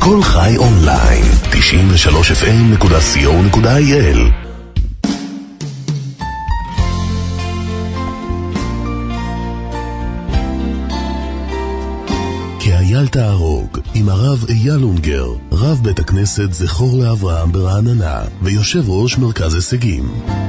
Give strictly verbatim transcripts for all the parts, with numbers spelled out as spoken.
כל חי אונליין, תשעים ושלוש אף אם נקודה סי או נקודה איי אל. כי אייל תהרוג עם הרב אייל אונגר, רב בית הכנסת זכור לאברהם ברעננה ויושב ראש מרכז הישגים.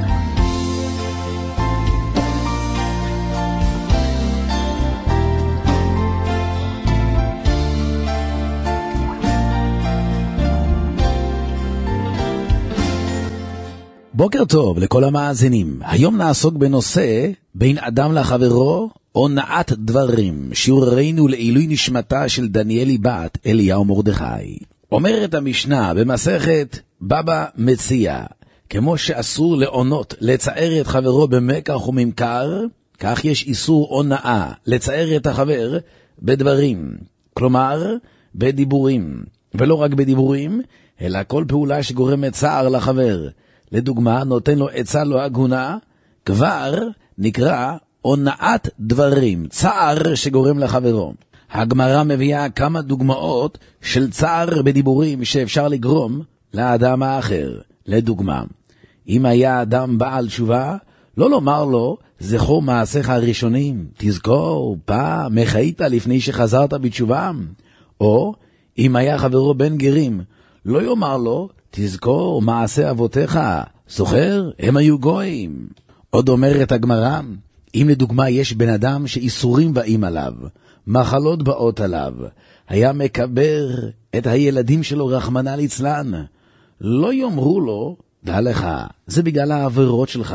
בוקר טוב לכל המאזינים. היום נעסוק בנושא בין אדם לחברו, הונאת דברים. שיעורנו לעילוי נשמתה של דניאלי בת אליהו מרדכי. אומרת המשנה במסכת בבא מציעא, כמו שאסור להונות, לצער את חברו במקח וממכר, כך יש איסור הונאה, לצער את החבר בדברים. כלומר, בדיבורים. ולא רק בדיבורים, אלא כל פעולה שגורמת צער לחבר. לדוגמה, נותן לו עצה לא הגונה, כבר נקרא הונאת דברים, צער שגורם לחברו. הגמרא מביאה כמה דוגמאות של צער בדיבורים שאפשר לגרום לאדם האחר. לדוגמה, אם היה אדם בעל תשובה, לא לומר לו, זכור מעשיך הראשונים, תזכור, פעם, מחיית לפני שחזרת בתשובה. או, אם היה חברו בן גרים, לא יאמר לו, תזכור מעשה אבותיך, זוכר, הם היו גויים. עוד אומרת הגמרא, אם לדוגמה יש בן אדם שאיסורים באים עליו, מחלות באות עליו, היה מקבר את הילדים שלו רחמנא ליצלן, לא יאמרו לו, דע לך, זה בגלל העבירות שלך.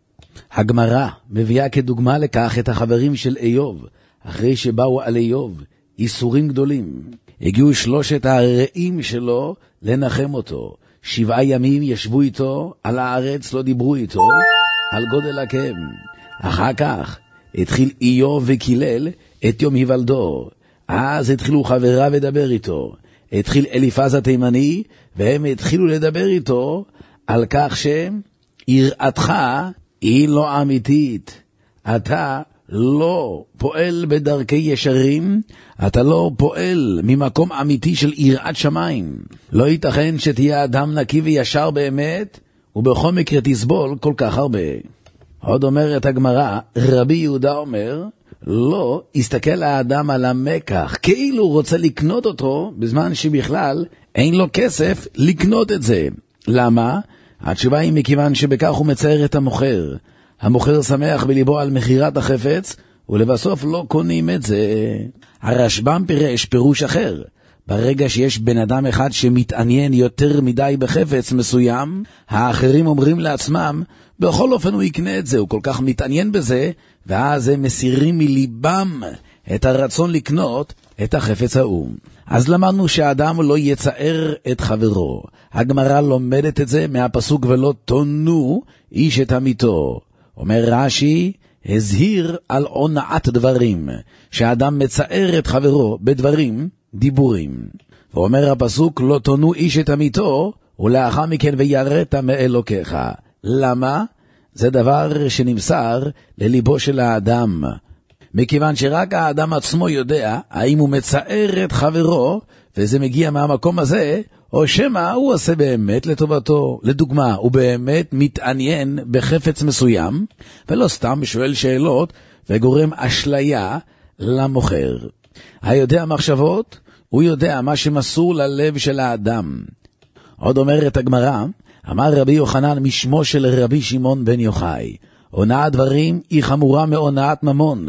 הגמרא מביאה כדוגמה לכך את החברים של איוב, אחרי שבאו על איוב, איסורים גדולים. הגיעו שלושת הרעים שלו לנחם אותו. שבעה ימים ישבו איתו על הארץ, לא דיברו איתו על גודל הכאב. אחר כך התחיל איוב וקילל את יום היוולדו. אז התחילו חבריו לדבר איתו. התחיל אליפז התימני, והם התחילו לדבר איתו על כך שיראתך היא לא אמיתית. אתה לא פועל בדרכי ישרים, אתה לא פועל ממקום אמיתי של יראת שמיים. לא ייתכן שתהיה אדם נקי וישר באמת, ובכל מקרה תסבול כל כך הרבה. עוד אומרת הגמרא, רבי יהודה אומר, לא יסתכל האדם על המקח, כאילו הוא רוצה לקנות אותו, בזמן שבכלל אין לו כסף לקנות את זה. למה? התשובה היא מכיוון שבכך הוא מצייר את המוכר. המוכר שמח בליבו על מחירת החפץ, ולבסוף לא קונים את זה. הרשב"ם פירש פירוש אחר. ברגע שיש בן אדם אחד שמתעניין יותר מדי בחפץ מסוים, האחרים אומרים לעצמם, בכל אופן הוא יקנה את זה, הוא כל כך מתעניין בזה, ואז הם מסירים מליבם את הרצון לקנות את החפץ ההוא. אז למדנו שהאדם לא יצער את חברו. הגמרא לומדת את זה מהפסוק ולא תונו איש את עמיתו. אומר רש"י, הזהיר על הונאת דברים, שהאדם מצער את חברו בדברים, דיבורים. ואומר הפסוק, לא תונו איש את עמיתו, ולאחר מכן ויראת מאלוקיך. למה? זה דבר שנמסר לליבו של האדם. מכיוון שרק האדם עצמו יודע, האם הוא מצער את חברו, וזה מגיע מהמקום הזה, או שמה הוא עושה באמת לטובתו. לדוגמה, הוא באמת מתעניין בחפץ מסוים, ולא סתם שואל שאלות וגורם אשליה למוכר. היודע מחשבות, הוא יודע מה שמסור ללב של האדם. עוד אומרת הגמרא, אמר רבי יוחנן משמו של רבי שמעון בן יוחאי, הונאת דברים היא חמורה מהונאת ממון.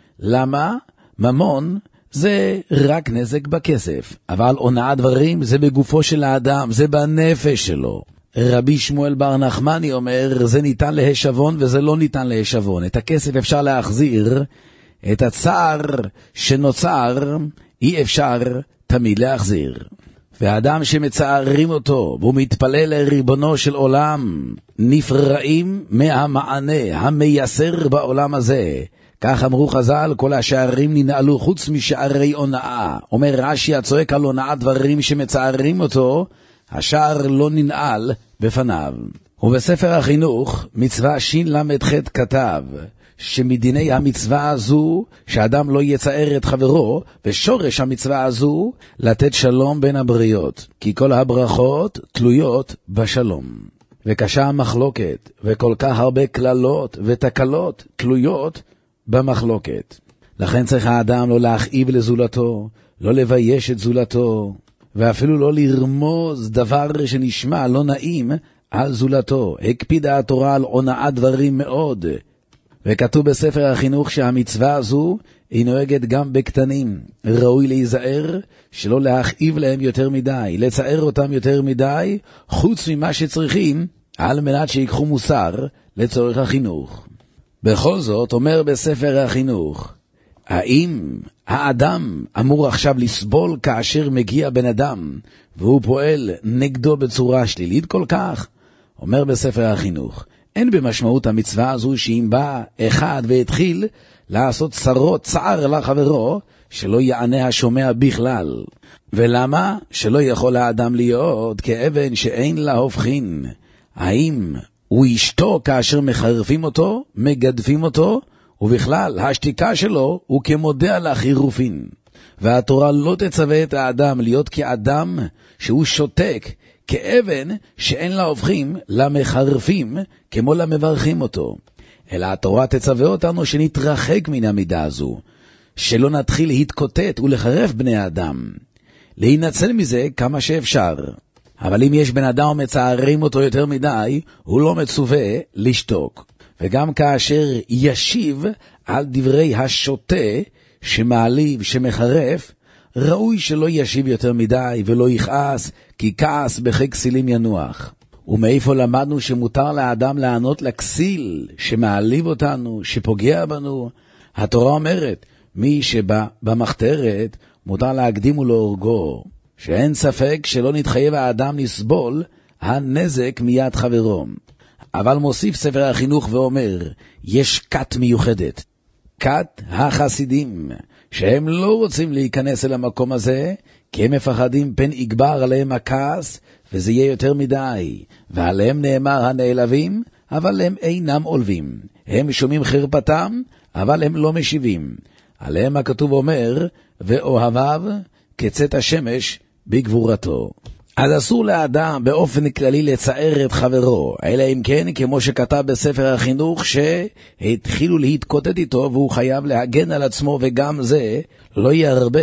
למה? ממון זה רק נזק בכסף, אבל הונאת דברים זה בגופו של האדם, זה בנפש שלו. רבי שמואל בר נחמני אומר, זה ניתן להשבון וזה לא ניתן להשבון. את הכסף אפשר להחזיר, את הצער שנוצר אי אפשר תמיד להחזיר. והאדם שמצערים אותו והוא מתפלל לריבונו של עולם, נפרעים מהמענה המייסר בעולם הזה. כך אמרו חז"ל, כל השערים ננעלו חוץ משערי הונאה. אומר רש"י, הצועק על הונאת דברים שמצערים אותו, השער לא ננעל בפניו. ובספר החינוך מצווה שין למד ח' כתב, שמדיני המצווה הזו, שאדם לא יצער את חברו, ושורש המצווה הזו, לתת שלום בין הבריות, כי כל הברכות תלויות בשלום. וקשה המחלוקת, וכל כך הרבה כללות ותקלות תלויות במחלוקת. לכן צריך האדם לא להכאיב לזולתו, לא לבייש את זולתו, ואפילו לא לרמוז דבר שנשמע לא נעים על זולתו. הקפידה התורה על עונאת דברים מאוד, וכתוב בספר החינוך שהמצווה הזו היא נוהגת גם בקטנים. ראוי להיזהר שלא להכאיב להם יותר מדי, לצער אותם יותר מדי, חוץ ממה שצריכים, על מנת שיקחו מוסר לצורך החינוך. בכל זאת, אומר בספר החינוך, האם האדם אמור עכשיו לסבול כאשר מגיע בן אדם, והוא פועל נגדו בצורה שלילית כל כך? אומר בספר החינוך, אין במשמעות המצווה הזו שאם בא אחד והתחיל לעשות צרות צער לחברו, שלא יענה השומע בכלל. ולמה? שלא יכול האדם להיות כאבן שאין לה הופכין. האם הוא ישתוק כאשר מחרפים אותו, מגדפים אותו, ובכלל השתיקה שלו הוא כמודע לחירופין. והתורה לא תצווה את האדם להיות כאדם שהוא שותק, כאבן שאין לה הופכים למחרפים כמו למברכים אותו. אלא התורה תצווה אותנו שנתרחק מן המידה הזו, שלא נתחיל להתקוטט ולחרף בני האדם, להינצל מזה כמה שאפשר. אבל אם יש בן אדם ומצערים אותו יותר מדי, הוא לא מצווה לשתוק. וגם כאשר ישיב על דברי השוטה שמעליב, שמחרף, ראוי שלא ישיב יותר מדי ולא יכעס, כי כעס בחק כסילים ינוח. ומאיפה למדנו שמותר לאדם לענות לכסיל שמעליב אותנו, שפוגע בנו? התורה אומרת, מי שבא במחתרת מותר להקדים ולהורגו, שאין ספק שלא נתחייב האדם לסבול הנזק מיד חברו. אבל מוסיף ספר החינוך ואומר, יש כת מיוחדת, כת החסידים, שהם לא רוצים להיכנס אל המקום הזה, כי הם מפחדים פן יגבר עליהם הכעס, וזה יהיה יותר מדי. ועליהם נאמר הנעלבים, אבל הם אינם עולבים. הם שומעים חרפתם, אבל הם לא משיבים. עליהם הכתוב אומר, ואוהביו כצאת השמש בגבורתו. אז אסור לאדם באופן כללי לצער את חברו, אלא אם כן, כמו שכתב בספר החינוך, שהתחילו להתקוטט איתו והוא חייב להגן על עצמו, וגם זה לא ירבה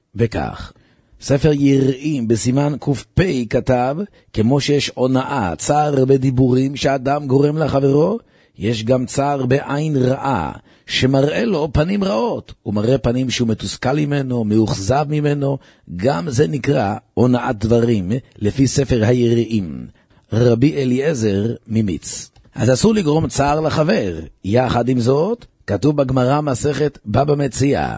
בכך. ספר יראים בסימן ק"פ כתב, כמו שיש עונאה, צער בדיבורים שאדם גורם לחברו, יש גם צער בעין רעה, שמראה לו פנים רעות. הוא מראה פנים שהוא מתוסכל ממנו, מאוכזב ממנו, גם זה נקרא עונאת דברים, לפי ספר היראים. רבי אליעזר ממיץ. אז אסור לגרום צער לחבר. יחד עם זאת, כתוב בגמרא מסכת בבא מציעא,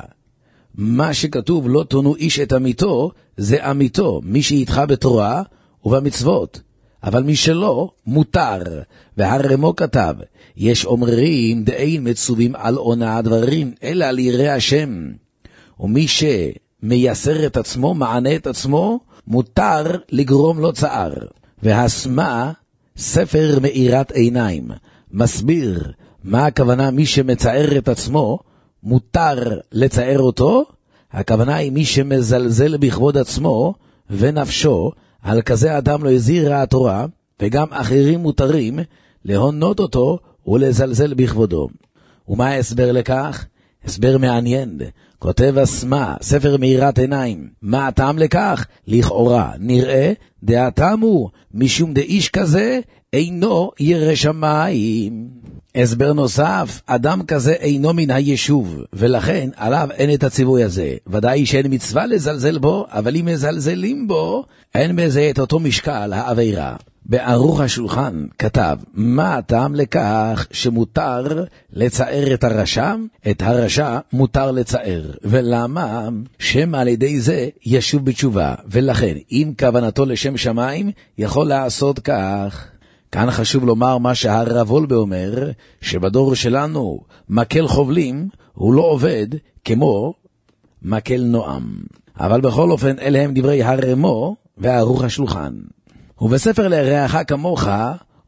מה שכתוב לא תונו איש את עמיתו, זה עמיתו, מי שאיתך בתורה ובמצוות. אבל מי שלא, מותר. והרמו כתב, יש אומרים דאין מצווים על עונאת דברים, אלא לירא השם. ומי שמייסר את עצמו, מענה את עצמו, מותר לגרום לו צער. והסמה, ספר מאירת עיניים, מסביר מה הכוונה מי שמצער את עצמו, מותר לצער אותו. הכוונה היא מי שמזלזל בכבוד עצמו ונפשו, על כזה אדם לא הזהירה התורה, וגם אחרים מותרים להונות אותו ולזלזל בכבודו. ומה ההסבר לכך? הסבר מעניין. כותב הסמה, ספר מאירת עיניים, מה הטעם לכך? לכאורה נראה דעתם הוא משום דאיש כזה אינו ירא שמיים. הסבר נוסף, אדם כזה אינו מן היישוב, ולכן עליו אין את הציווי הזה. ודאי שאין מצווה לזלזל בו, אבל אם מזלזלים בו, אין בזה את אותו משקל העבירה. בערוך השולחן כתב, מה הטעם לכך שמותר לצער את הרשע? את הרשע מותר לצער. ולמה? שם על ידי זה ישוב בתשובה. ולכן, אם כוונתו לשם שמיים, יכול לעשות כך. כאן חשוב לומר מה שהרב וולבה אומר, שבדור שלנו מקל חובלים הוא לא עובד כמו מקל נועם. אבל בכל אופן אלה הם דברי הרמו וערוך השולחן. ובספר לרעך כמוך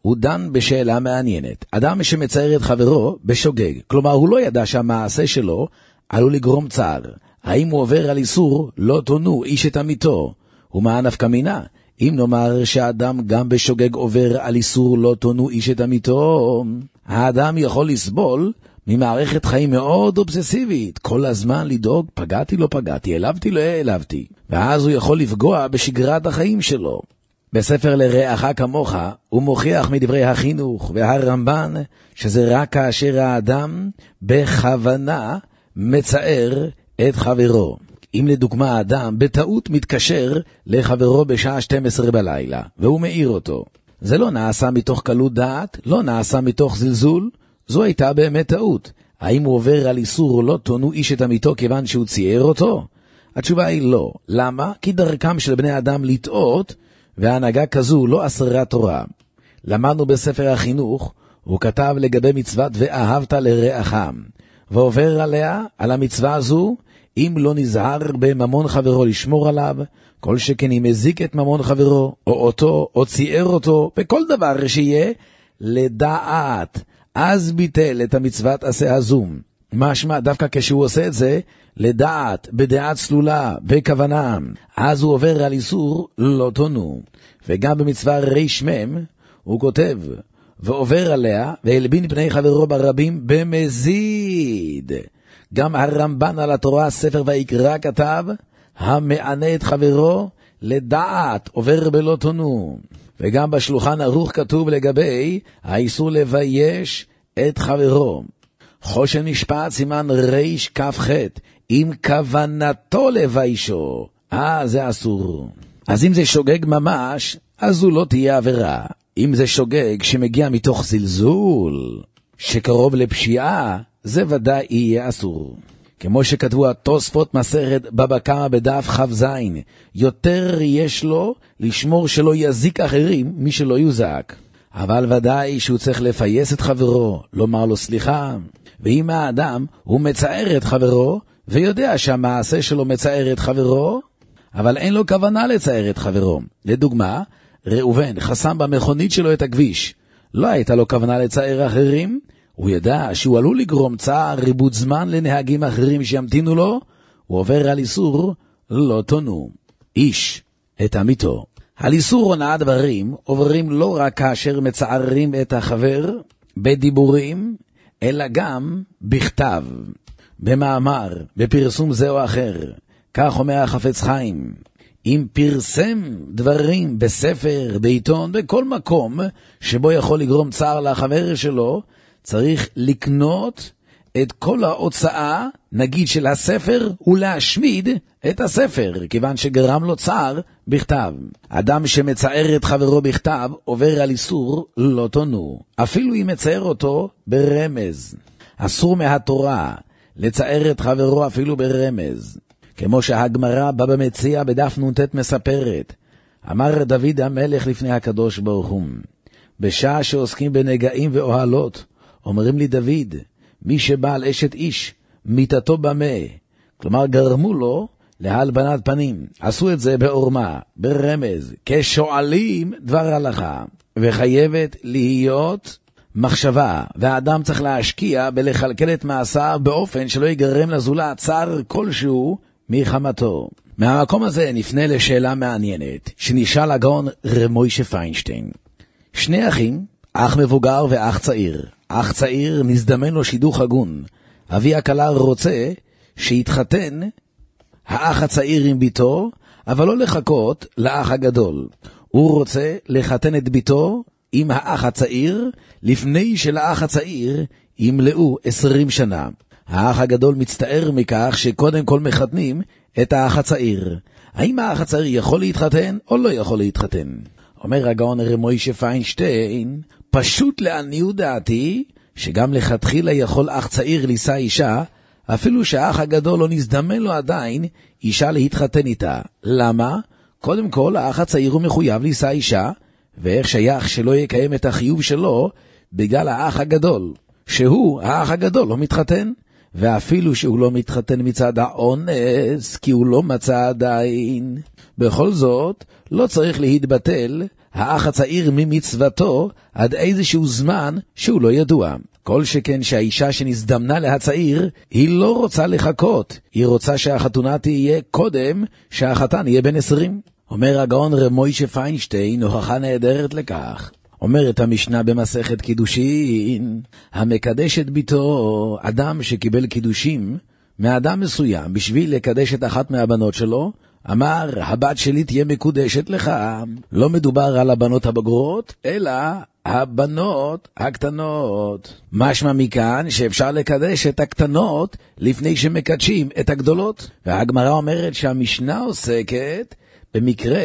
הוא דן בשאלה מעניינת. אדם שמצער את חברו בשוגג, כלומר הוא לא ידע שהמעשה שלו עלול לגרום צער. האם הוא עובר על איסור לא תונו איש את עמיתו? ומה נפקא מינה? אם נאמר שהאדם גם בשוגג עובר על איסור לא תונו איש את עמיתו, האדם יכול לסבול ממערכת חיים מאוד אובססיבית, כל הזמן לדאוג, פגעתי לא פגעתי, העלבתי לא העלבתי, ואז הוא יכול לפגוע בשגרת החיים שלו. בספר לרעך כמוך הוא מוכיח מדברי החינוך והרמב"ן שזה רק כאשר האדם בכוונה מצער את חברו. אם לדוגמה האדם בטעות מתקשר לחברו בשעה שתים עשרה בלילה והוא מעיר אותו, זה לא נעשה מתוך קלות דעת, לא נעשה מתוך זלזול, זו הייתה באמת טעות. האם הוא עובר על איסור לא תונו איש את עמיתו כיוון שהוא צייר אותו? התשובה היא לא. למה? כי דרכם של בני אדם לטעות, והנהגה כזו לא אסרה תורה. למדנו בספר החינוך, הוא כתב לגבי מצוות ואהבת לרעך, ועובר עליה, על המצווה הזו, אם לא נזהר בממון חברו לשמור עליו, כל שכן אם הזיק את ממון חברו, או אותו, או צייר אותו, בכל דבר שיהיה, לדעת. אז ביטל את המצוות עשה הזו. משמע דווקא כשהוא עושה את זה, לדעת, בדעת סלולה, בכוונה, אז הוא עובר על איסור לא תונו. וגם במצווה ריש מם, הוא כותב, ועובר עליה, והלבין פני חברו ברבים במזיד. גם הרמב"ן על התורה, ספר ויקרא, כתב, המענה את חברו, לדעת, עובר בלא תונו. וגם בשולחן ערוך כתוב לגבי האיסור לבייש את חברו. חושן משפט סימן ריש כף חט, עם כוונתו לביישו, אה, זה אסור. אז אם זה שוגג ממש, אז הוא לא תהיה עבירה. אם זה שוגג שמגיע מתוך זלזול, שקרוב לפשיעה, זה ודאי יהיה אסור. כמו שכתבו התוספות מסכת בבא קמא בדף ח' יותר יש לו לשמור שלא יזיק אחרים מי שלא יוזק. אבל ודאי שהוא צריך לפייס את חברו, לומר לו סליחה. ואם האדם הוא מצער את חברו, ויודע שהמעשה שלו מצער את חברו, אבל אין לו כוונה לצער את חברו. לדוגמה, ראובן חסם במכונית שלו את הכביש. לא הייתה לו כוונה לצער אחרים, הוא ידע שהוא עלול לגרום צער ריבוד זמן לנהגים אחרים שימתינו לו, הוא עובר על איסור לא תונו איש את עמיתו. על איסור הונאת דברים עוברים לא רק כאשר מצערים את החבר בדיבורים, אלא גם בכתב, במאמר, בפרסום זה או אחר. כך אומר החפץ חיים, אם פרסם דברים בספר, בעיתון, בכל מקום שבו יכול לגרום צער לחבר שלו, צריך לקנות את כל ההוצאה, נגיד של הספר, ולהשמיד את הספר, כיוון שגרם לו צער בכתב. אדם שמצער את חברו בכתב, עובר על איסור לא תונו, אפילו אם מצער אותו ברמז. אסור מהתורה לצער את חברו אפילו ברמז. כמו שהגמרא בבא מציעא בדף נ"ט מספרת, אמר דוד המלך לפני הקדוש ברוך הוא, בשעה שעוסקים בנגעים ואוהלות, אומרים לי דוד, מי שבא על אשת איש, מיתתו במה, כלומר גרמו לו להלבנת פנים, עשו את זה בעורמה, ברמז, כשואלים דבר הלכה, וחייבת להיות מחשבה, והאדם צריך להשקיע בלכלכל את מעשיו באופן שלא יגרם לזולת צער כלשהו מחמתו. מהמקום הזה נפנה לשאלה מעניינת, שנשאל הגאון רב מוישה פיינשטיין. שני אחים, אח מבוגר ואח צעיר. אח צעיר נזדמן לו שידוך הגון. אבי הכלה רוצה שיתחתן האח הצעיר עם ביתו, אבל לא לחכות לאח הגדול. הוא רוצה לחתן את ביתו עם האח הצעיר, לפני שלאח הצעיר ימלאו עשרים שנה. האח הגדול מצטער מכך שקודם כל מחתנים את האח הצעיר. האם האח הצעיר יכול להתחתן או לא יכול להתחתן? אומר הגאון רב מוישה פיינשטיין, פשוט לעניות דעתי, שגם לכתחילה יכול אח צעיר לישא אישה, אפילו שהאח הגדול לא נזדמן לו עדיין אישה להתחתן איתה. למה? קודם כל האח הצעיר הוא מחויב לישא אישה, ואיך שייך שלא יקיים את החיוב שלו בגלל האח הגדול, שהוא האח הגדול לא מתחתן, ואפילו שהוא לא מתחתן מצד האונס, כי הוא לא מצא עדיין. בכל זאת, לא צריך להתבטל האח הצעיר ממצוותו עד איזשהו זמן שהוא לא ידוע. כל שכן שהאישה שנזדמנה להצעיר, היא לא רוצה לחכות, היא רוצה שהחתונה תהיה קודם שהחתן יהיה בן עשרים. אומר הגאון רב מוישה פיינשטיין, הוכחה נהדרת לכך. אומרת המשנה במסכת קידושין, המקדש את ביתו, אדם שקיבל קידושים מאדם מסוים בשביל לקדש את אחת מהבנות שלו, אמר, הבת שלי תהיה מקודשת לך. לא מדובר על הבנות הבגרות, אלא הבנות הקטנות. משמע מכאן שאפשר לקדש את הקטנות לפני שמקדשים את הגדולות. והגמרא אומרת שהמשנה עוסקת במקרה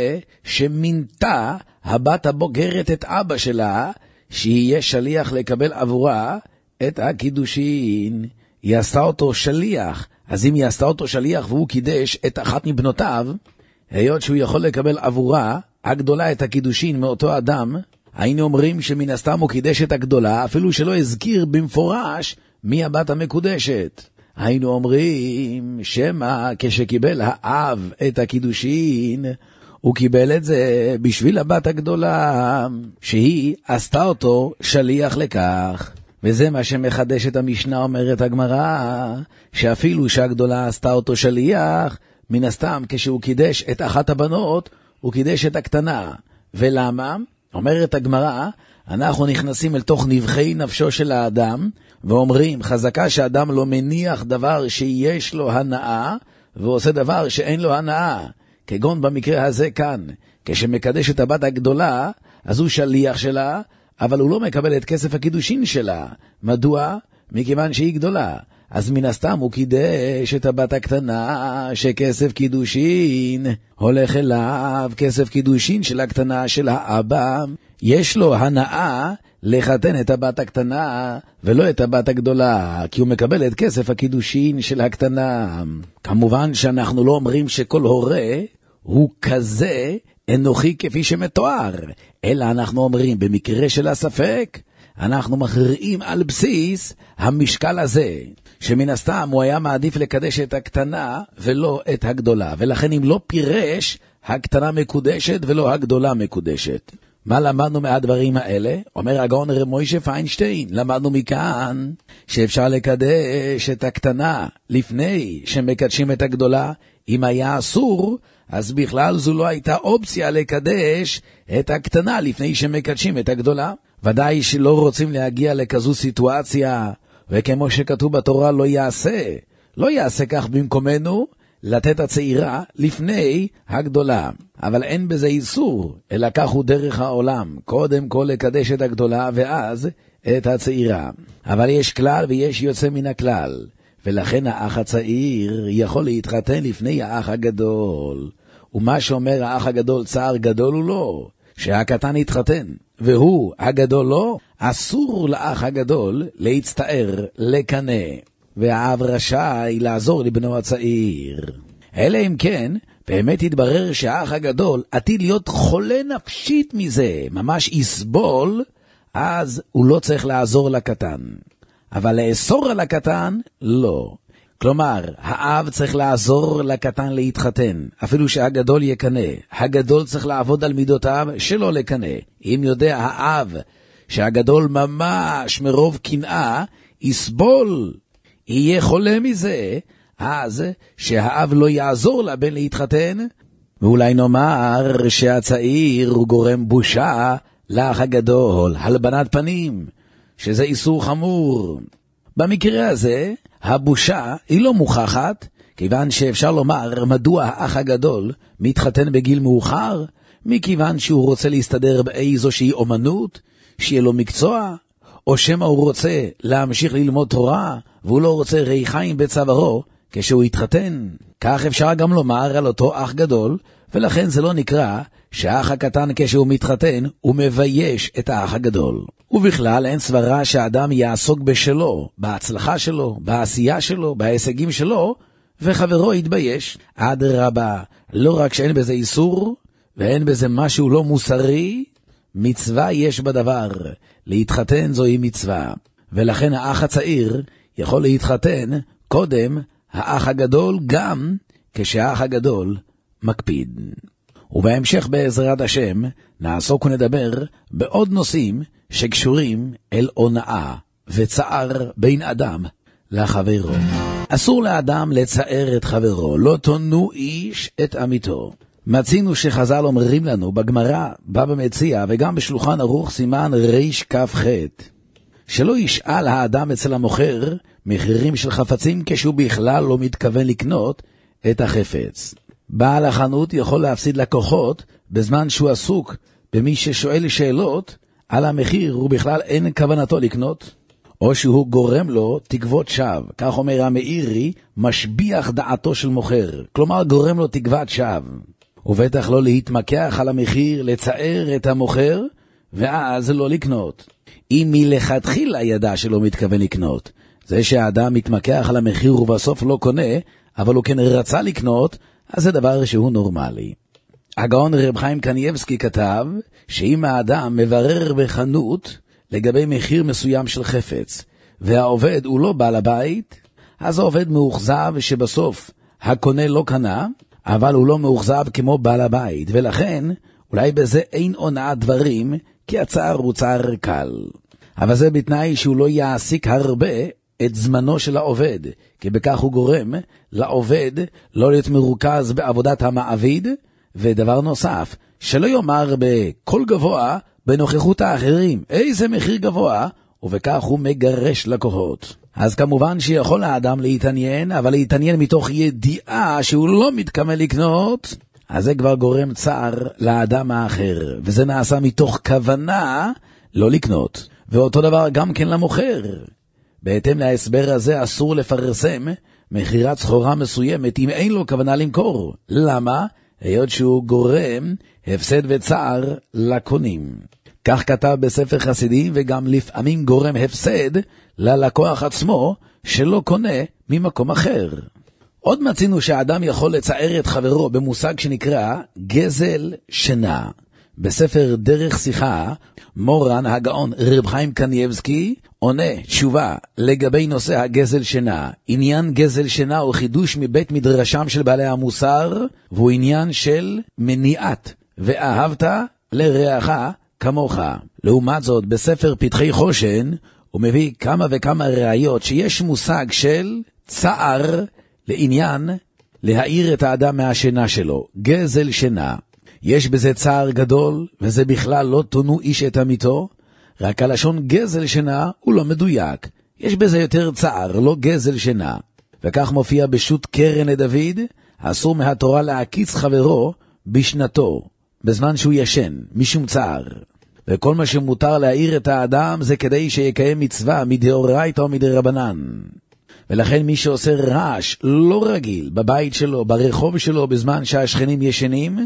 שמינתה הבת הבוגרת את אבא שלה, שיהיה שליח לקבל עבורה את הקידושין. היא עשתה אותו שליח, אז אם היא עשתה אותו שליח והוא קידש את אחת מבנותיו, היות שהוא יכול לקבל עבורה הגדולה את הקידושין מאותו אדם, היינו אומרים שמן הסתם הוא קידש את הגדולה, אפילו שלא הזכיר במפורש מי הבת המקודשת. היינו אומרים שמה כשקיבל האב את הקידושין, הוא קיבל את זה בשביל הבת הגדולה, שהיא עשתה אותו שליח לכך. וזה מה שמחדש את המשנה, אומרת הגמרא, שאפילו שהגדולה עשתה אותו שליח, מן הסתם כשהוא קידש את אחת הבנות, הוא קידש את הקטנה. ולמה? אומרת הגמרא, אנחנו נכנסים אל תוך נבחי נפשו של האדם, ואומרים, חזקה שאדם לא מניח דבר שיש לו הנאה, ועושה דבר שאין לו הנאה. כגון במקרה הזה כאן, כשמקדש את הבת הגדולה, אז הוא שליח שלה, אבל הוא לא מקבל את כסף הקידושין שלה. מדוע? מכיוון שהיא גדולה. אז מן הסתם הוא קידש את הבת הקטנה, שכסף קידושין הולך אליו, כסף קידושין של הקטנה של האבא. יש לו הנאה לחתן את הבת הקטנה ולא את הבת הגדולה, כי הוא מקבל את כסף הקידושין של הקטנה. כמובן שאנחנו לא אומרים שכל הורה הוא כזה אנוכי כפי שמתואר, אלא אנחנו אומרים במקרה של הספק, אנחנו מכריעים על בסיס המשקל הזה, שמן הסתם הוא היה מעדיף לקדש את הקטנה ולא את הגדולה, ולכן אם לא פירש, הקטנה מקודשת ולא הגדולה מקודשת. מה למדנו מהדברים האלה? אומר הגאון רב מוישה פיינשטיין, למדנו מכאן שאפשר לקדש את הקטנה לפני שמקדשים את הגדולה. אם היה אסור, אז בכלל זו לא הייתה אופציה לקדש את הקטנה לפני שמקדשים את הגדולה. ודאי שלא רוצים להגיע לכזו סיטואציה, וכמו שכתוב בתורה לא יעשה, לא יעשה כך במקומנו, לתת הצעירה לפני הגדולה. אבל אין בזה איסור, אלא כך הוא דרך העולם, קודם כל לקדש את הגדולה ואז את הצעירה. אבל יש כלל ויש יוצא מן הכלל, ולכן האח הצעיר יכול להתחתן לפני האח הגדול. ומה שאומר האח הגדול צער גדול הוא לא, שהקטן יתחתן, והוא הגדול לא, אסור לאח הגדול להצטער, לקנה, והאב רשאי לעזור לבנו הצעיר. אלא אם כן, באמת יתברר שהאח הגדול עתיד להיות חולה נפשית מזה, ממש יסבול, אז הוא לא צריך לעזור לקטן. אבל לאסור על הקטן, לא. כלומר, האב צריך לעזור לקטן להתחתן, אפילו שהגדול יקנה. הגדול צריך לעבוד על מידותיו שלא לקנה. אם יודע האב שהגדול ממש מרוב קנאה, יסבול, יהיה חולה מזה, אז שהאב לא יעזור לבן להתחתן, ואולי נאמר שהצעיר הוא גורם בושה לאח הגדול, הלבנת פנים, שזה איסור חמור. במקרה הזה, הבושה היא לא מוכחת, כיוון שאפשר לומר מדוע האח הגדול מתחתן בגיל מאוחר, מכיוון שהוא רוצה להסתדר באיזושהי אומנות, שיהיה לו מקצוע, או שמה הוא רוצה להמשיך ללמוד תורה, והוא לא רוצה ריחיים בצווארו כשהוא יתחתן. כך אפשר גם לומר על אותו אח גדול, ולכן זה לא נקרא שהאח הקטן כשהוא מתחתן הוא מבייש את האח הגדול. ובכלל אין סברה שהאדם יעסוק בשלו, בהצלחה שלו, בעשייה שלו, בהישגים שלו, וחברו יתבייש. אדרבה, לא רק שאין בזה איסור, ואין בזה משהו לא מוסרי, מצווה יש בדבר. להתחתן זוהי מצווה. ולכן האח הצעיר יכול להתחתן קודם האח הגדול גם כשהאח הגדול מקפיד. ובהמשך בעזרת השם נעסוק ונדבר בעוד נושאים שקשורים אל הונאה וצער בין אדם לחברו. אסור לאדם לצער את חברו, לא תונו איש את עמיתו. מצינו שחז"ל אומרים לנו בגמרא, בבא מציעא וגם בשולחן ערוך סימן ריש כף ח' שלא ישאל האדם אצל המוכר מחירים של חפצים כשהוא בכלל לא מתכוון לקנות את החפץ. בעל החנות יכול להפסיד לקוחות בזמן שהוא עסוק במי ששואל שאלות על המחיר ובכלל אין כוונתו לקנות, או שהוא גורם לו תקוות שווא, כך אומר המאירי, משביח דעתו של מוכר, כלומר גורם לו תקוות שווא. ובטח לא להתמקח על המחיר, לצער את המוכר ואז לא לקנות. אם מלכתחילה ידע שלא מתכוון לקנות, זה שהאדם מתמקח על המחיר ובסוף לא קונה, אבל הוא כן רצה לקנות, אז זה דבר שהוא נורמלי. הגאון רב חיים קניבסקי כתב שאם האדם מברר בחנות לגבי מחיר מסוים של חפץ, והעובד הוא לא בעל הבית, אז העובד מאוכזב שבסוף הקונה לא קנה, אבל הוא לא מאוכזב כמו בעל הבית, ולכן אולי בזה אין הונאת דברים, כי הצער הוא צער קל. אבל זה בתנאי שהוא לא יעסיק הרבה את זמנו של העובד, כי בכך הוא גורם לעובד לא להיות מרוכז בעבודת המעביד, ודבר נוסף, שלא יאמר בקול גבוה בנוכחות האחרים, איזה מחיר גבוה, ובכך הוא מגרש לקוחות. אז כמובן שיכול האדם להתעניין, אבל להתעניין מתוך ידיעה שהוא לא מתכוון לקנות, אז זה כבר גורם צער לאדם האחר, וזה נעשה מתוך כוונה לא לקנות. ואותו דבר גם כן למוכר. בהתאם להסבר הזה אסור לפרסם מחירת סחורה מסוימת אם אין לו כוונה למכור. למה? היות שהוא גורם הפסד וצער לקונים. כך כתב בספר חסידים, וגם לפעמים גורם הפסד ללקוח עצמו שלא קונה ממקום אחר. עוד מצינו שהאדם יכול לצער את חברו במושג שנקרא גזל שינה. בספר דרך שיחה, מורן הגאון רב חיים קניבסקי עונה תשובה לגבי נושא הגזל שינה. עניין גזל שינה הוא חידוש מבית מדרשם של בעלי המוסר, והוא עניין של מניעת ואהבת לרעך כמוך. לעומת זאת, בספר פתחי חושן הוא מביא כמה וכמה ראיות שיש מושג של צער לעניין להעיר את האדם מהשינה שלו, גזל שינה. יש בזה צער גדול, וזה בכלל לא תונו איש את עמיתו, רק הלשון גזל שינה הוא לא מדויק. יש בזה יותר צער, לא גזל שינה. וכך מופיע בשו"ת קרן לדוד, אסור מהתורה להקיץ חברו בשנתו, בזמן שהוא ישן, משום צער. וכל מה שמותר להעיר את האדם זה כדי שיקיים מצווה מדאורייתא או מדרבנן. ולכן מי שעושה רעש לא רגיל בבית שלו, ברחוב שלו, בזמן שהשכנים ישנים,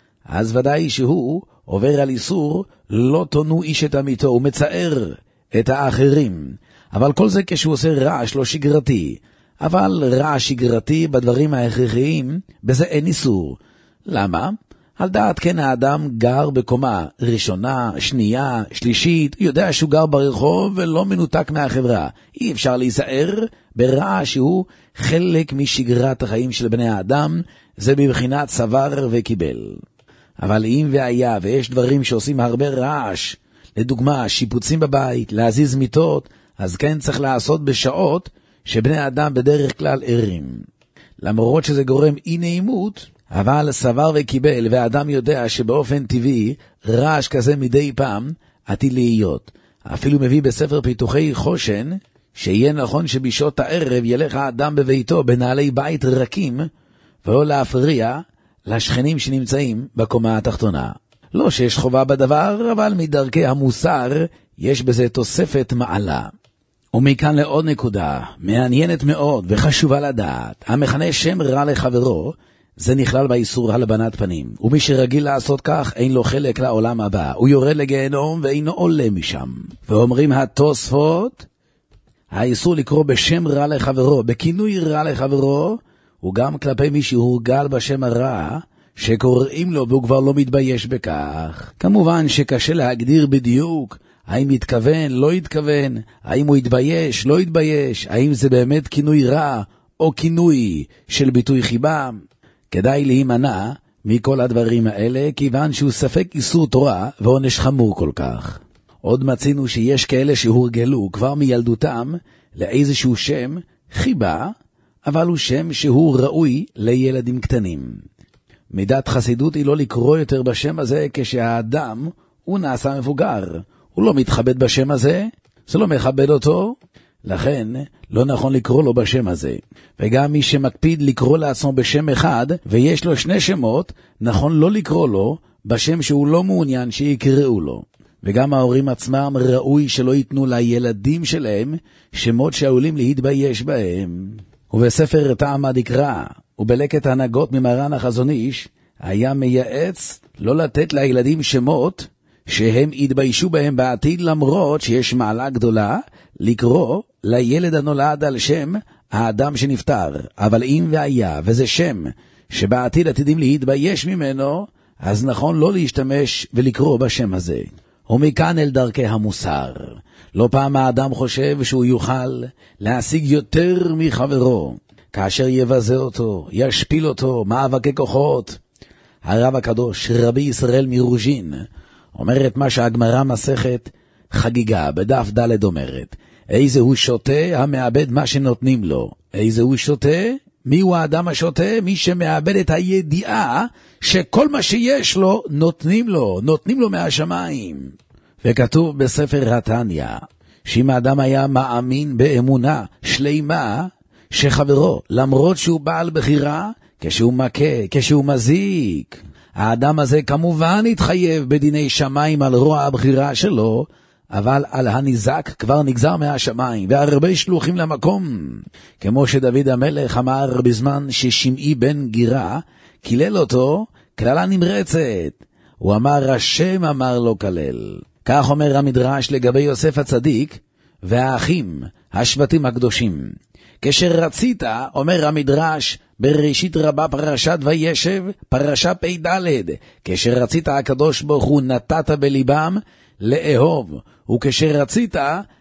אז ודאי שהוא עובר על איסור לא תונו איש את עמיתו, הוא מצער את האחרים. אבל כל זה כשהוא עושה רעש לא שגרתי. אבל רעש שגרתי בדברים ההכרחיים, בזה אין איסור. למה? על דעת כן האדם גר בקומה ראשונה, שנייה, שלישית, הוא יודע שהוא גר ברחוב ולא מנותק מהחברה. אי אפשר להיזהר ברעש שהוא חלק משגרת החיים של בני האדם, זה בבחינת סבר וקיבל. אבל אם והיה ויש דברים שעושים הרבה רעש, לדוגמה שיפוצים בבית, להזיז מיטות, אז כן צריך לעשות בשעות שבני האדם בדרך כלל ערים. למרות שזה גורם אי נעימות, אבל סבר וקיבל, והאדם יודע שבאופן טבעי רעש כזה מדי פעם עתיד להיות. אפילו מביא בספר פיתוחי חושן שיהיה נכון שבשעות הערב ילך האדם בביתו בנעלי בית רכים, ולא להפריע לשכנים שנמצאים בקומה התחתונה. לא שיש חובה בדבר, אבל מדרכי המוסר יש בזה תוספת מעלה. ומכאן לעוד נקודה מעניינת מאוד וחשובה לדעת. המכנה שם רע לחברו, זה נכלל באיסור הלבנת פנים, ומי שרגיל לעשות כך אין לו חלק לעולם הבא, הוא יורד לגיהנום ואינו עולה משם. ואומרים התוספות, האיסור לקרוא בשם רע לחברו, בכינוי רע לחברו, הוא גם כלפי מי שהורגל בשם הרע, שקוראים לו והוא כבר לא מתבייש בכך. כמובן שקשה להגדיר בדיוק האם התכוון, לא התכוון, האם הוא התבייש, לא התבייש, האם זה באמת כינוי רע או כינוי של ביטוי חיבה. כדאי להימנע מכל הדברים האלה, כיוון שהוא ספק איסור תורה ועונש חמור כל כך. עוד מצינו שיש כאלה שהורגלו כבר מילדותם לאיזשהו שם חיבה, אבל הוא שם שהוא ראוי לילדים קטנים. מידת חסידות היא לא לקרוא יותר בשם הזה כשהאדם הוא נעשה מבוגר. הוא לא מתכבד בשם הזה, זה לא מכבד אותו, לכן לא נכון לקרוא לו בשם הזה. וגם מי שמקפיד לקרוא לעצמו בשם אחד ויש לו שני שמות, נכון לא לקרוא לו בשם שהוא לא מעוניין שיקראו לו. וגם ההורים עצמם ראוי שלא ייתנו לילדים שלהם שמות שעולים להתבייש בהם. ובספר טעם הדקרא ובלקט הנהגות ממרן החזון איש היה מייעץ לא לתת לילדים שמות שהם יתביישו בהם בעתיד, למרות שיש מעלה גדולה לקרוא לילד הנולד על שם האדם שנפטר. אבל אם והיה וזה שם שבעתיד עתידים להתבייש ממנו, אז נכון לא להשתמש ולקרוא בשם הזה. ומכאן אל דרכי המוסר. לא פעם האדם חושב שהוא יוכל להשיג יותר מחברו, כאשר יבזה אותו, ישפיל אותו, מאבקי כוחות. הרב הקדוש, רבי ישראל מרוז'ין, אומר את מה שהגמרא מסכת חגיגה בדף ד' אומרת, איזה הוא שוטה המאבד מה שנותנים לו. איזה הוא שוטה? מי הוא האדם השוטה? מי שמאבד את הידיעה שכל מה שיש לו נותנים לו, נותנים לו מהשמיים. וכתוב בספר התניא, שאם האדם היה מאמין באמונה שלימה, שחברו, למרות שהוא בעל בחירה, כשהוא מכה, כשהוא מזיק, האדם הזה כמובן התחייב בדיני שמיים על רוע הבחירה שלו, אבל על הניזק כבר נגזר מהשמיים, והרבה שלוחים למקום. כמו שדוד המלך אמר בזמן ששמעי בן גירה, קילל אותו, כללה נמרצת. הוא אמר, השם אמר לו כלל. כך אומר המדרש לגבי יוסף הצדיק, והאחים, השבטים הקדושים. כשרצית, אומר המדרש, בראשית רבה פרשת וישב, פרשה פי ד', כשרצית הקדוש ברוך הוא נתת בליבם לאהוב, וכשרצית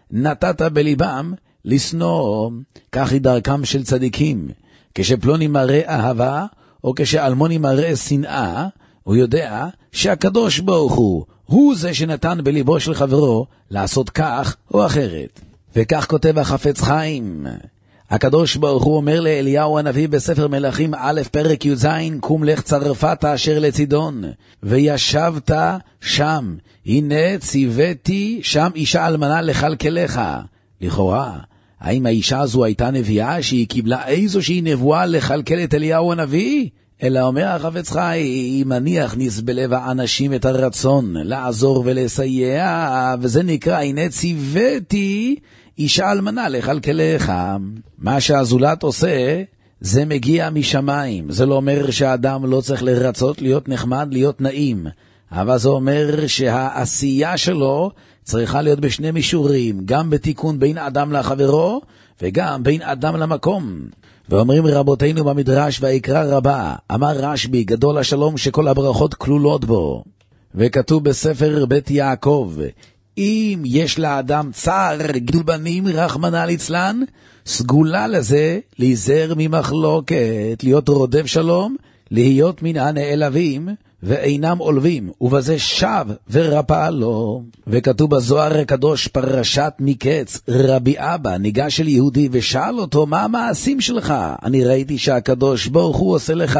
נתת בליבם לשנוא. כך היא דרכם של צדיקים. כשפלוני מראה אהבה, או כשאלמוני מראה שנאה, הוא יודע שהקדוש ברוך הוא, הוא זה שנתן בליבו של חברו לעשות כך או אחרת. וכך כותב החפץ חיים. הקדוש ברוך הוא אומר לאליהו הנביא בספר מלכים א' פרק י"ז, קום לך צרפת אשר לצידון, וישבת שם, הנה ציוויתי שם אישה אלמנה לכלכלך. לכאורה, האם האישה הזו הייתה נביאה שהיא קיבלה איזושהי נבואה לכלכל את אליהו הנביא? אלא אומר החפץ חיים, מניח נסבלב האנשים את הרצון לעזור ולסייע, וזה נקרא הנה ציוויתי אישה אלמנה לכלכלך. מה שהזולת עושה זה מגיע משמיים. זה לא אומר שהאדם לא צריך לרצות, להיות נחמד, להיות נעים, אבל זה אומר שהעשייה שלו צריכה להיות בשני מישורים, גם בתיקון בין אדם לחברו וגם בין אדם למקום. ואומרים רבותינו במדרש ויקרא רבה, אמר רשב"י גדול השלום שכל הברכות כלולות בו. וכתוב בספר בית יעקב, אם יש לאדם צער גידול בנים רחמנא ליצלן, סגולה לזה להיזהר ממחלוקת, להיות רודף שלום, להיות מן הנעלבים ואינם עולבים, ובזה שב ורפא לו. וכתוב בזוהר הקדוש פרשת מקץ, רבי אבא ניגש אל יהודי ושאל אותו, מה המעשים שלך? אני ראיתי שהקדוש ברוך הוא עושה לך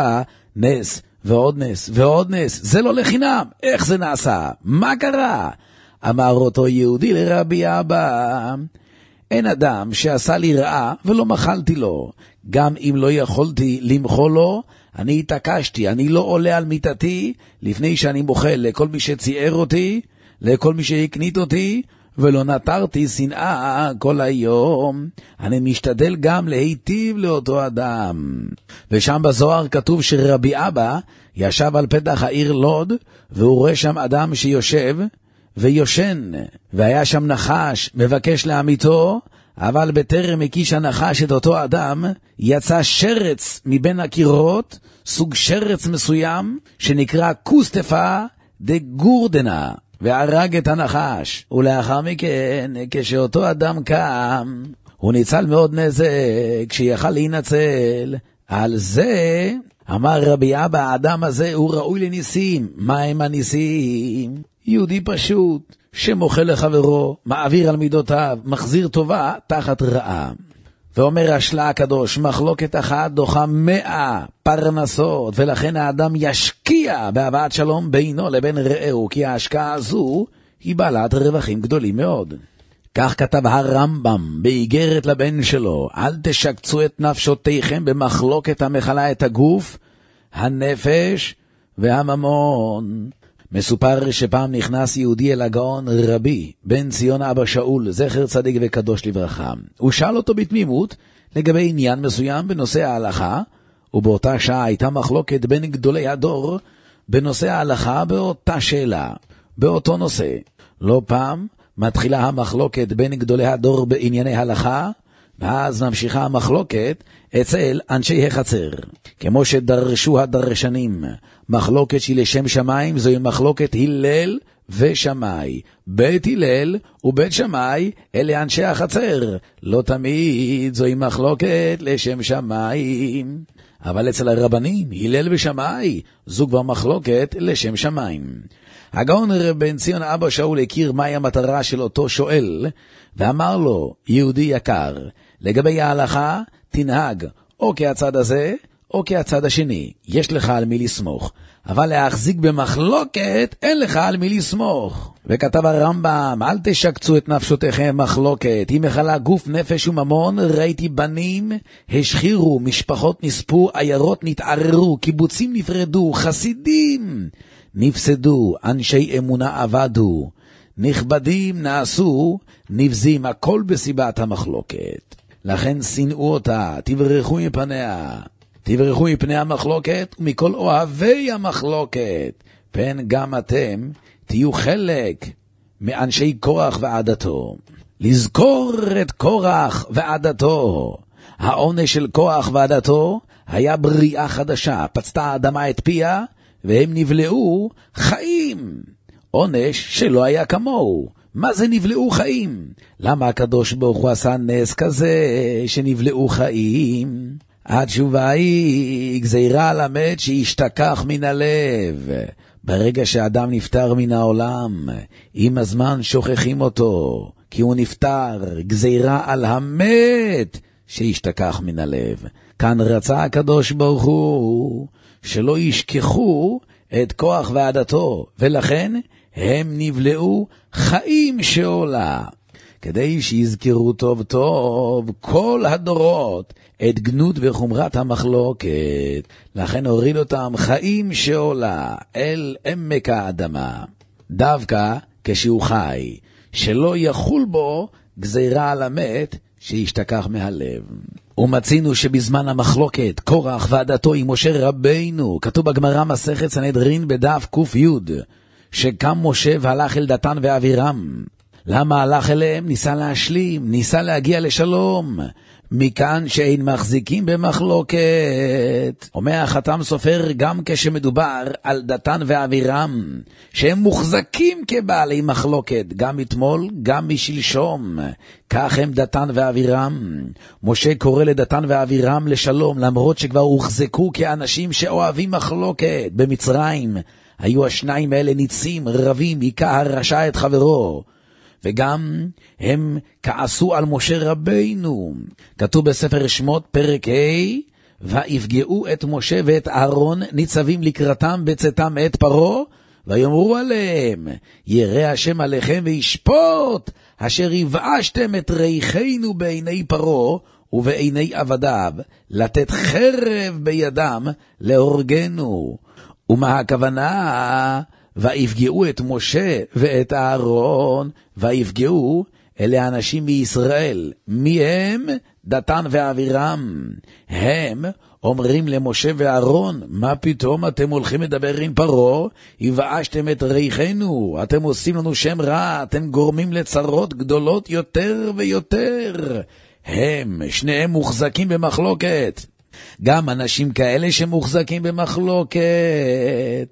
נס ועוד נס ועוד נס, זה לא לחינם, איך זה נעשה? מה קרה? אמר אותו יהודי לרבי אבא, אין אדם שעשה לי רעה ולא מחלתי לו, גם אם לא יכולתי למחול לו, אני התעקשתי, אני לא עולה על מיטתי לפני שאני מוחל לכל מי שצייר אותי, לכל מי שהקנית אותי, ולא נטרתי שנאה כל היום. אני משתדל גם להיטיב לאותו אדם. ושם בזוהר כתוב שרבי אבא ישב על פתח העיר לוד, והוא רואה שם אדם שיושב ויושן, והיה שם נחש מבקש לעמיתו, אבל בטרם הקיש הנחש את אותו אדם, יצא שרץ מבין הקירות, סוג שרץ מסוים, שנקרא קוסטפה דה גורדנה. והרג את הנחש, ולאחר מכן, כשאותו אדם קם, הוא ניצל מאוד נזק, כשיכל להינצל. על זה אמר רבי אבא, האדם הזה הוא ראוי לניסים. מה הם הניסים? יהודי פשוט, שמוחה לחברו, מעביר על מידותיו, מחזיר טובה תחת רעה. ואומר השלה הקדוש, מחלוקת אחת דוחה מאה פרנסות, ולכן האדם ישקיע בהבאת שלום בינו לבין רעהו, כי ההשקעה הזו היא בעלת רווחים גדולים מאוד. כך כתב הרמב"ם באיגרת לבן שלו, אל תשקצו את נפשותיכם במחלוקת המחלה את הגוף, הנפש והממון. מסופר שפעם נכנס יהודי אל הגאון רבי בן ציון אבא שאול, זכר צדיק וקדוש לברכה. הוא שאל אותו בתמימות לגבי עניין מסוים בנושא ההלכה, ובאותה שעה הייתה מחלוקת בין גדולי הדור בנושא ההלכה באותה שאלה, באותו נושא. לא פעם מתחילה המחלוקת בין גדולי הדור בענייני הלכה, ואז ממשיכה המחלוקת אצל אנשי החצר. כמו שדרשו הדרשנים, מחלוקת שהיא לשם שמיים, זוהי מחלוקת הלל ושמאי. בית הלל ובית שמאי אלה אנשי החצר. לא תמיד זוהי מחלוקת לשם שמיים. אבל אצל הרבנים, הלל ושמאי, זו כבר מחלוקת לשם שמיים. הגאון בן ציון אבא שאול הכיר מהי המטרה של אותו שואל, ואמר לו, יהודי יקר, לגבי ההלכה תנהג או כהצד הזה או כהצד השני, יש לך על מי לסמוך, אבל להחזיק במחלוקת אין לך על מי לסמוך. וכתב הרמב"ם, אל תשקצו את נפשותיכם מחלוקת, אם מחלה גוף נפש וממון, ראיתי בנים השחירו, משפחות נספו, עיירות נתעררו, קיבוצים נפרדו, חסידים נפסדו, אנשי אמונה עבדו, נכבדים נעשו, נבזים, הכל בסיבת המחלוקת. לכן שנאו אותה, תברחו מפניה, תברחו מפני המחלוקת ומכל אוהבי המחלוקת, פן גם אתם תהיו חלק מאנשי קורח ועדתו. לזכור את קורח ועדתו. העונש של קורח ועדתו היה בריאה חדשה, פצתה האדמה את פיה והם נבלעו חיים. עונש שלא היה כמוהו. מה זה נבלעו חיים? למה הקדוש ברוך הוא עשה נס כזה שנבלעו חיים? התשובה היא גזירה על המת שישתכח מן הלב. ברגע שאדם נפטר מן העולם, עם הזמן שוכחים אותו, כי הוא נפטר. גזירה על המת שישתכח מן הלב. כאן רצה הקדוש ברוך הוא שלא ישכחו את כוח ועדתו, ולכן הם נבלעו חיים שעולה. כדי שיזכרו טוב טוב כל הדורות את גנות וחומרת המחלוקת, לכן הוריד אותם חיים שעולה אל עמק האדמה, דווקא כשהוא חי, שלא יחול בו גזירה על המת שישתכח מהלב. ומצינו שבזמן המחלוקת קורח ועדתו עם משה רבינו, כתוב בגמרא מסכת סנהדרין בדף קוף יוד, שקם משה והלך אל דתן ואבירם. למה הלך אליהם? ניסה להשלים, ניסה להגיע לשלום. מכאן שאין מחזיקים במחלוקת. אומר החתם סופר, גם כשמדובר על דתן ואבירם, שהם מוחזקים כבעלי מחלוקת, גם אתמול, גם משלשום. כך הם דתן ואבירם. משה קורא לדתן ואבירם לשלום, למרות שכבר הוחזקו כאנשים שאוהבים מחלוקת. במצרים היו השניים האלה ניצים, רבים, היכה הרשע את חברו. וגם הם כעסו על משה רבינו. כתוב בספר שמות פרק ה', ויפגעו את משה ואת אהרון ניצבים לקראתם בצאתם את פרעה, ויאמרו עליהם, ירא השם עליכם וישפוט, אשר יבאשתם את ריחנו בעיני פרעה ובעיני עבדיו, לתת חרב בידם להורגנו. ומה הכוונה? ויפגעו את משה ואת אהרון, ויפגעו אלה אנשים מישראל. מי הם? דתן ואבירם. הם אומרים למשה ואהרון, מה פתאום אתם הולכים לדבר עם פרעה? יבאשתם את ריחנו, אתם עושים לנו שם רע, אתם גורמים לצרות גדולות יותר ויותר. הם, שניהם מוחזקים במחלוקת. גם אנשים כאלה שמוחזקים במחלוקת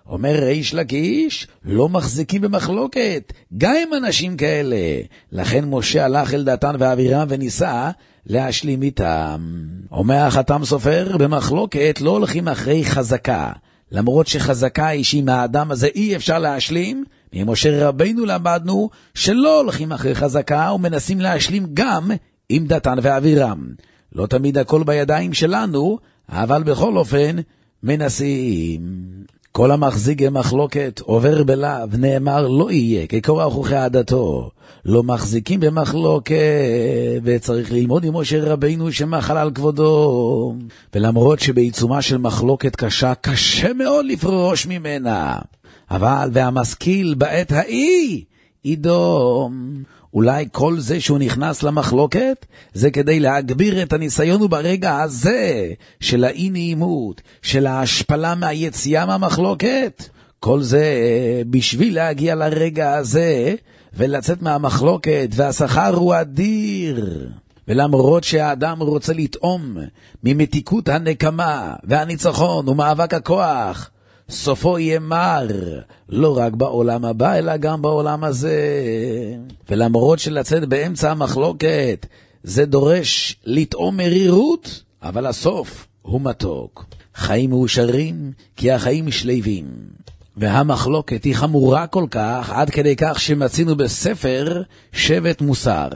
אומר ריש לקיש, לא מחזיקים במחלוקת, גם עם אנשים כאלה. לכן משה הלך אל דתן ואבירם וניסה להשלים איתם. אומר החתם סופר, במחלוקת לא הולכים אחרי חזקה. למרות שחזקה היא שעם האדם הזה אי אפשר להשלים, ממשה רבינו למדנו שלא הולכים אחרי חזקה ומנסים להשלים גם עם דתן ואבירם. לא תמיד הכל בידיים שלנו, אבל בכל אופן מנסים. כל המחזיק במחלוקת עובר בלאו, נאמר לא יהיה כקורח וכעדתו. לא מחזיקים במחלוקת, וצריך ללמוד עם משה רבינו שמחל על כבודו. ולמרות שבעיצומה של מחלוקת קשה, קשה מאוד לפרוש ממנה. אבל והמשכיל בעת ההיא ידום. אולי כל זה שהוא נכנס למחלוקת זה כדי להגביר את הניסיון, וברגע הזה של האי נעימות, של ההשפלה מהיציאה מהמחלוקת, כל זה בשביל להגיע לרגע הזה ולצאת מהמחלוקת, והשכר הוא אדיר. ולמרות שהאדם רוצה לטעום ממתיקות הנקמה והניצחון ומאבק הכוח, סופו יהיה מר, לא רק בעולם הבא, אלא גם בעולם הזה. ולמרות שלצאת באמצע המחלוקת, זה דורש לטעום מרירות, אבל הסוף הוא מתוק. חיים מאושרים, כי החיים שלבים. והמחלוקת היא חמורה כל כך, עד כדי כך שמצינו בספר שבט מוסר.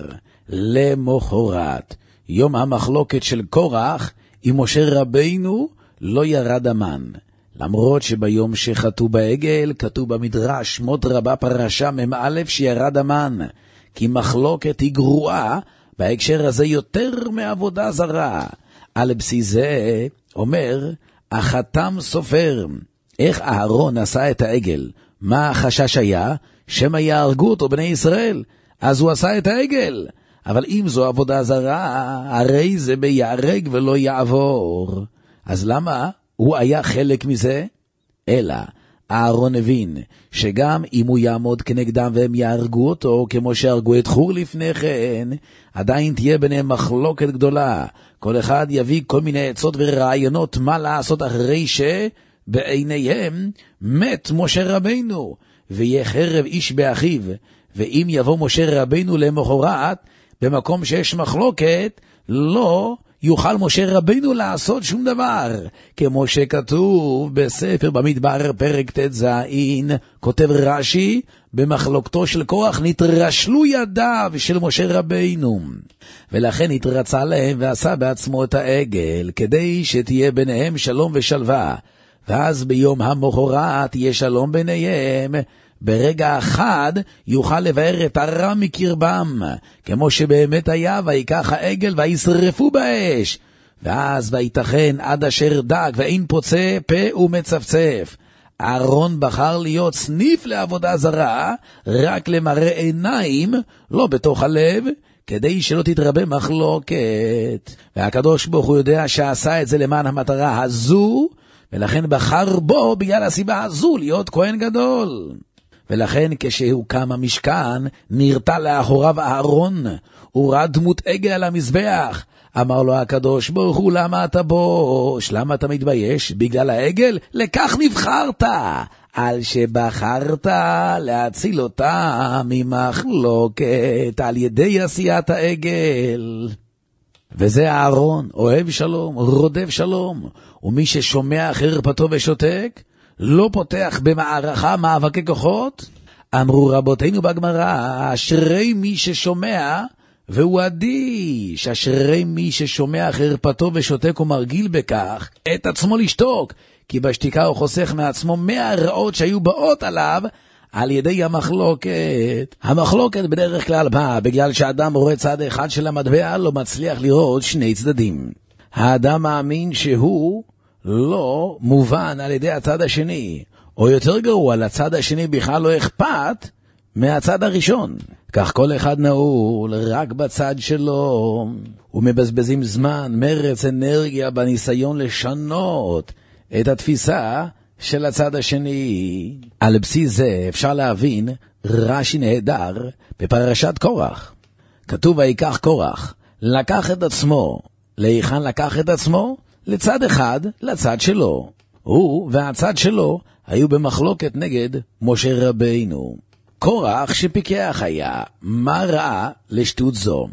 למחרת, יום המחלוקת של קורח, עם משה רבינו לא ירד המן. למרות שביום שחטו בעגל, כתוב במדרש שמות רבה פרשה ממא' שירד המן, כי מחלוקת היא גרועה, בהקשר הזה יותר מעבודה זרה. על בסיס זה אומר החתם סופר, איך אהרון עשה את העגל? מה החשש היה? שמא יהרגו אותו בני ישראל, אז הוא עשה את העגל. אבל אם זו עבודה זרה, הרי זה ביהרג ולא יעבור. אז למה הוא היה חלק מזה? אלא אהרון הבין שגם אם הוא יעמוד כנגדם והם יהרגו אותו כמו שהרגו את חור לפני כן, עדיין תהיה ביניהם מחלוקת גדולה. כל אחד יביא כל מיני עצות ורעיונות מה לעשות אחרי שבעיניהם מת משה רבינו, ויהיה חרב איש באחיו. ואם יבוא משה רבינו למחרת במקום שיש מחלוקת, לא יוכל משה רבינו לעשות שום דבר, כמו שכתוב בספר במדבר פרק ת' כותב רש"י, במחלוקתו של קורח נתרשלו ידיו של משה רבינו, ולכן התרצה להם ועשה בעצמו את העגל, כדי שתהיה ביניהם שלום ושלווה, ואז ביום המחרת יהיה שלום ביניהם. ברגע אחד יוכל לבאר את הרע מקרבם, כמו שבאמת היה, ויקח העגל וישרפו באש. ואז ויתכן עד אשר דג ואין פוצה פה ומצפצף. אהרון בחר להיות סניף לעבודה זרה, רק למראה עיניים, לא בתוך הלב, כדי שלא תתרבה מחלוקת. והקדוש ברוך הוא יודע שעשה את זה למען המטרה הזו, ולכן בחר בו בגלל הסיבה הזו להיות כהן גדול. ולכן כשהוקם המשכן, נרתע לאחוריו אהרון, הוא ראה דמות עגל על המזבח. אמר לו הקדוש ברוך הוא, למה אתה בוש? למה אתה מתבייש? בגלל העגל? לכך נבחרת, על שבחרת להציל אותה ממחלוקת על ידי עשיית העגל. וזה אהרון, אוהב שלום, רודף שלום, ומי ששומע חרפתו ושותק, לא פותח במערכה מאבקי כוחות. אמרו רבותינו בגמרא, אשרי מי ששומע והוא אדיש, אשרי מי ששומע חרפתו ושותק ומרגיל בכך את עצמו לשתוק, כי בשתיקה הוא חוסך מעצמו מאה רעות שהיו באות עליו על ידי המחלוקת. המחלוקת בדרך כלל באה בגלל שאדם רואה צד אחד של המטבע, לא מצליח לראות שני צדדים. האדם מאמין שהוא לא מובן על ידי הצד השני, או יותר גרוע, לצד השני בכלל לא אכפת מהצד הראשון. כך כל אחד נעול רק בצד שלו, ומבזבזים זמן, מרץ, אנרגיה בניסיון לשנות את התפיסה של הצד השני. על בסיס זה אפשר להבין רש"י נהדר בפרשת קורח. כתוב ויקח קורח, לקח את עצמו. להיכן לקח את עצמו? לצד אחד, לצד שלו. הוא והצד שלו היו במחלוקת נגד משה רבינו. קורח שפיקח היה, מה ראה לשטות זו?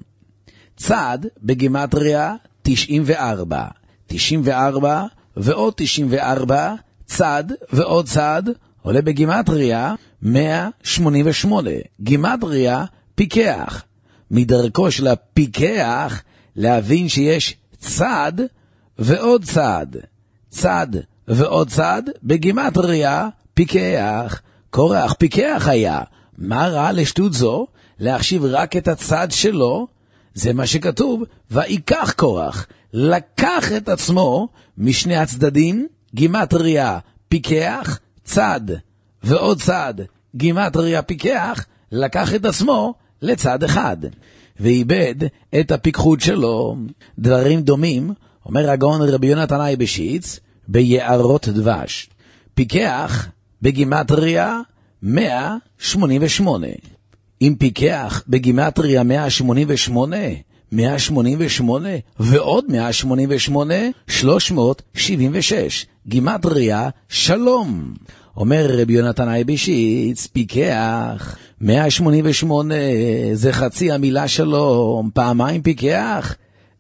צד בגימטריה תשעים וארבע, תשעים וארבע ועוד תשעים וארבע, צד ועוד צד, עולה בגימטריה מאה שמונים ושמונה, גימטריה פיקח. מדרכו של הפיקח להבין שיש צד ועוד צד, צד ועוד צד בגימטריה פיקח. קורח פיקח היה, מה רע לשטות זו? להחשיב רק את הצד שלו. זה מה שכתוב, ויקח קורח, לקח את עצמו משני הצדדים, גימטריה פיקח, צד ועוד צד, גימטריה פיקח, לקח את עצמו לצד אחד, ואיבד את הפיקחות שלו. דברים דומים, אומר הגאון רבי יונתן אייבשיץ, ביערות דבש. פיקח בגימטריה מאה שמונים ושמונה. אם פיקח בגימטריה מאה שמונים ושמונה, מאה שמונים ושמונה ועוד מאה שמונים ושמונה, שלוש מאות שבעים ושש, גימטריה שלום. אומר רבי יונתן אייבשיץ, פיקח מאה שמונים ושמונה זה חצי המילה שלום, פעמיים פיקח,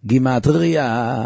גימטריה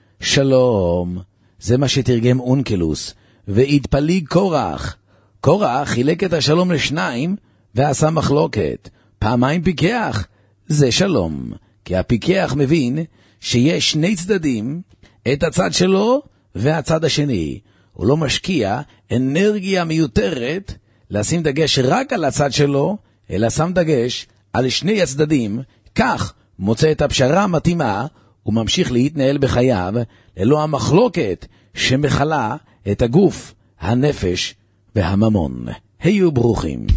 שלום. זה מה שתרגם אונקלוס. והתפליג קורח, קורח חילק את השלום לשניים ועשה מחלוקת. פעמיים פיקח זה שלום, כי הפיקח מבין שיש שני צדדים, את הצד שלו והצד השני. הוא לא משקיע אנרגיה מיותרת לשים דגש רק על הצד שלו, אלא שם דגש על שני הצדדים. כך מוצא את הפשרה המתאימה וממשיך להתנהל בחייו ללא המחלוקת שמחלה את הגוף, הנפש והממון. היו ברוכים.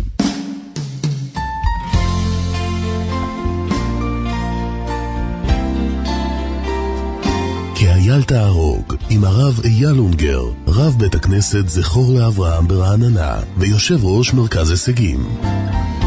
כי אייל תהרוג עם הרב אייל אונגר, רב בית הכנסת זכור לאברהם ברעננה ויושב ראש מרכז הישגים.